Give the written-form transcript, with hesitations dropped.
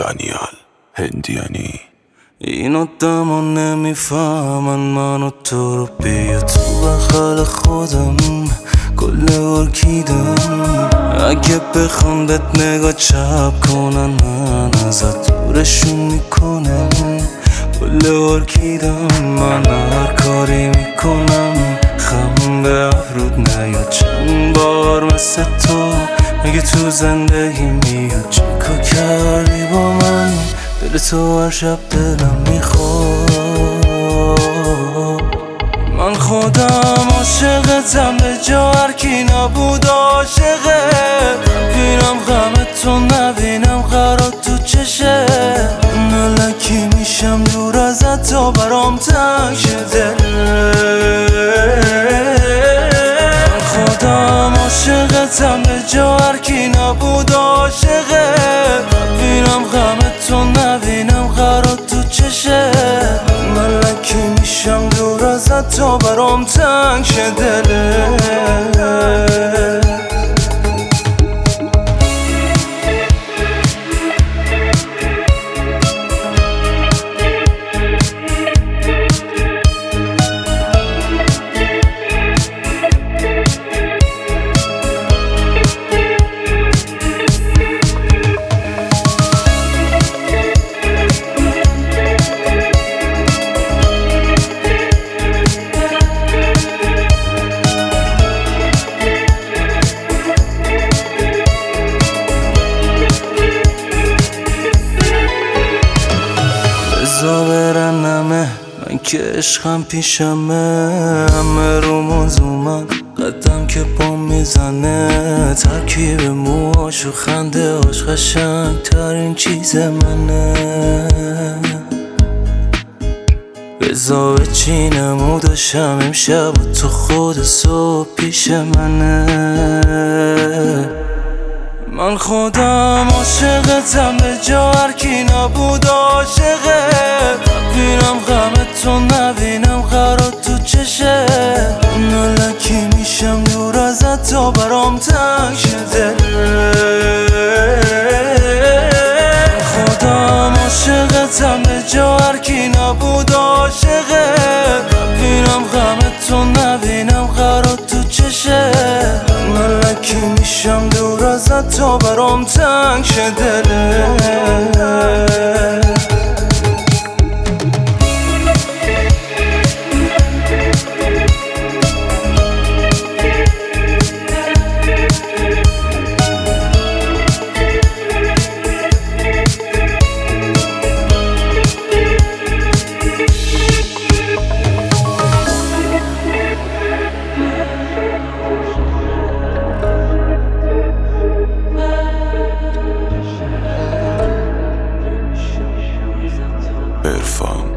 دانیال هندیانی. این آدما نمیفهمن من و تو رو، بیا تو بغل خودم کل ارکیدم. اگه بخوام بهت نگاه چپ کنن من ازت دورشون میکنم، کل ارکیدم. من هر کاری میکنم خم به ابرود نیاد. چند بار مثل تو مگه تو زندگی میاد؟ چیکار کردی با من؟ دل تو هر شب دلم میخواد. من خودم عاشقتم به جا هرکی نبود عاشقه. بینم غمتو نبینم قرار تو چشه. من لکی میشم دور ازت تا برام تنگ شده. من خودم عاشقتم به جا هرکی نبود عاشقه. بینم غمتو نبینم قرار تو چشه. من لکی میشم دور ازت تا برام تنگ شه دله. بزا برنمه من که عشقم پیشمه. همه رو موضوع قدم که پا میزنه. ترکیب موهاش و خنده هاش قشنگ ترین چیز منه. بزا بچینم و داشتم امشب و تو خود صبح پیش منه. من خودم عاشقتم به جا هرکی نبود عاشقه. بینم غمتو نبینم قرار تو چشه. من لکی میشم دور ازت تا برام تنگ شده. من خودم عاشقتم به جا هرکی نبود عاشقه. بینم غمتو نبینم قرار تو چشه. من لکی میشم دور ازت تا برام تنگ شه دله. عرفان